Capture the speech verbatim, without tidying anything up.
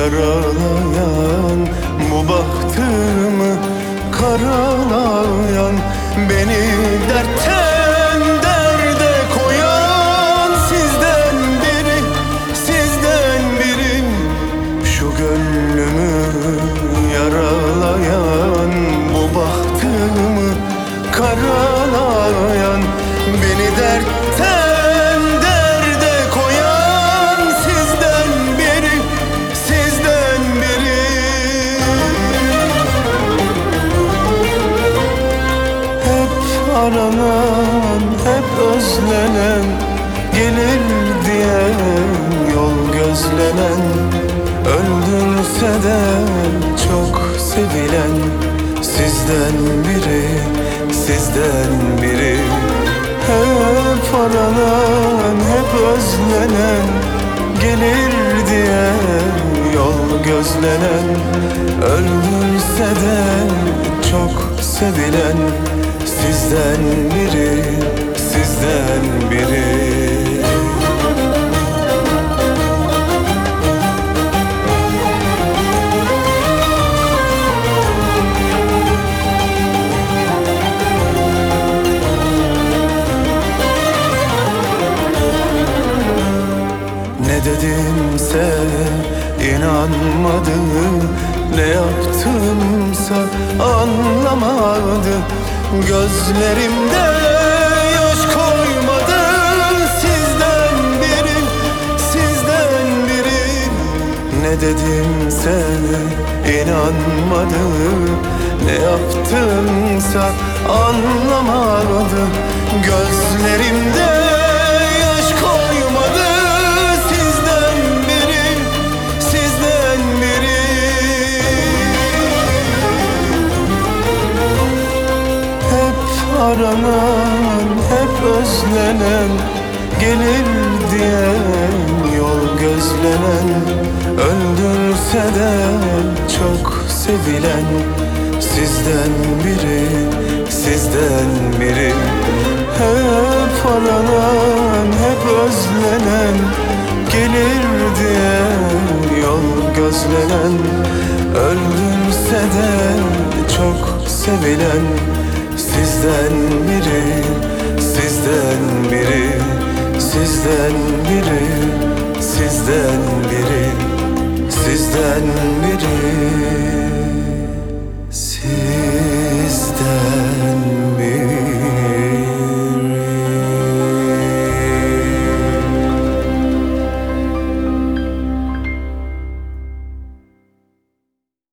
yaralayan, bu bahtımı karalayan, beni dertten derde koyan sizden biri, sizden biri. Şu gönlümü yaralayan, bu bahtımı karalayan, beni dertten derde koyan sizden biri, sizden biri. Hep aranan, hep özlenen, gelir diye yol gözlenen, öldürse de çok sevilen sizden biri, sizden biri. Hep aranan, hep özlenen, gelir diye yol gözlenen, öldürse de çok sevilen sizden biri, sizden biri. Ne dedimse inanmadı, ne yaptımsa anlamadı. Gözlerimde yaş koymadı, sizden biri, sizden biri. Ne dedimse inanmadı, ne yaptımsa anlamadı. Gözlerimde yaş koymadı, sizden biri, sizden biri. Hep aranan, hep özlenen, gelir diye yol gözlenen, öldürse de çok sevilen sizden biri, sizden biri. Hep aranan, hep özlenen, gelir diye yol gözlenen, öldürse de çok sevilen sizden biri, sizden biri, sizden biri.